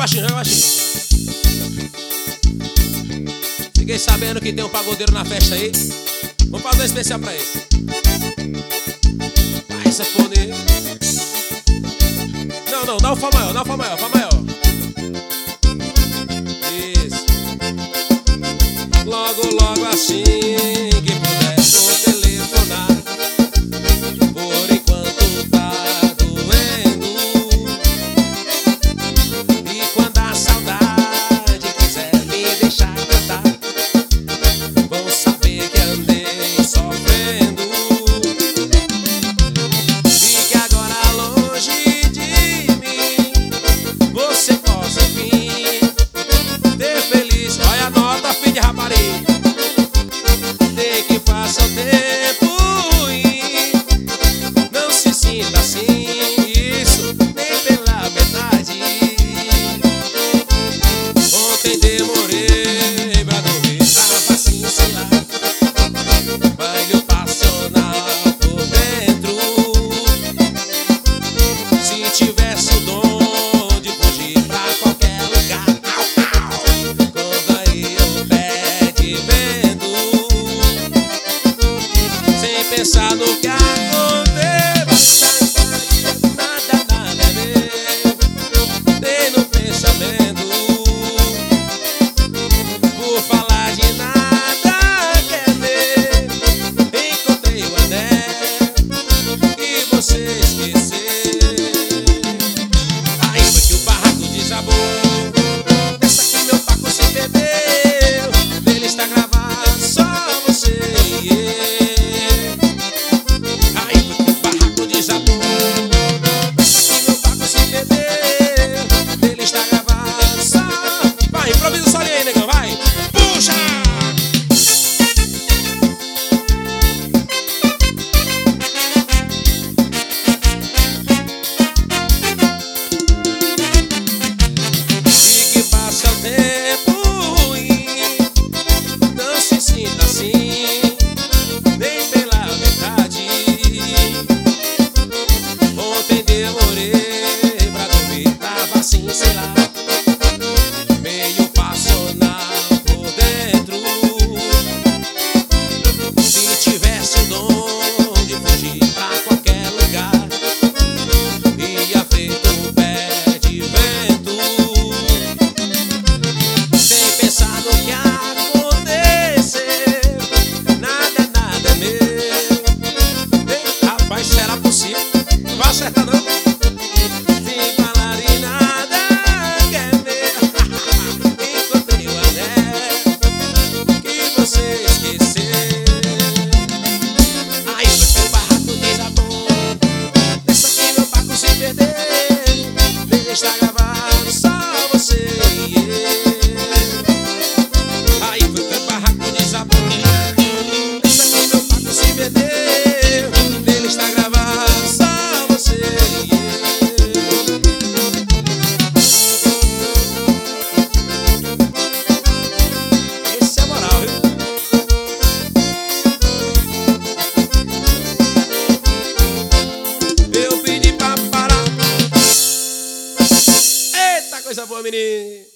baixinho, joga baixinho. Fiquei sabendo que tem um pagodeiro na festa aí. Vamos fazer um especial pra ele. Vai, sanfoneiro. Não, dá o Fá maior, dá o Fá maior, Fá maior. Isso. Logo assim que puder, vou telefonar. Por enquanto tá doendo. E quando a saudade quiser me deixar cantar, vão saber que andei sofrendo. Fique agora longe de mim, você possa vir ter feliz. Olha a nota, filho de rapariga. Tem que passar o tempo e não se sinta assim, isso nem pela metade. Ontem demorei pra dormir, tava assim, sei lá, baile passional por dentro. Se tivesse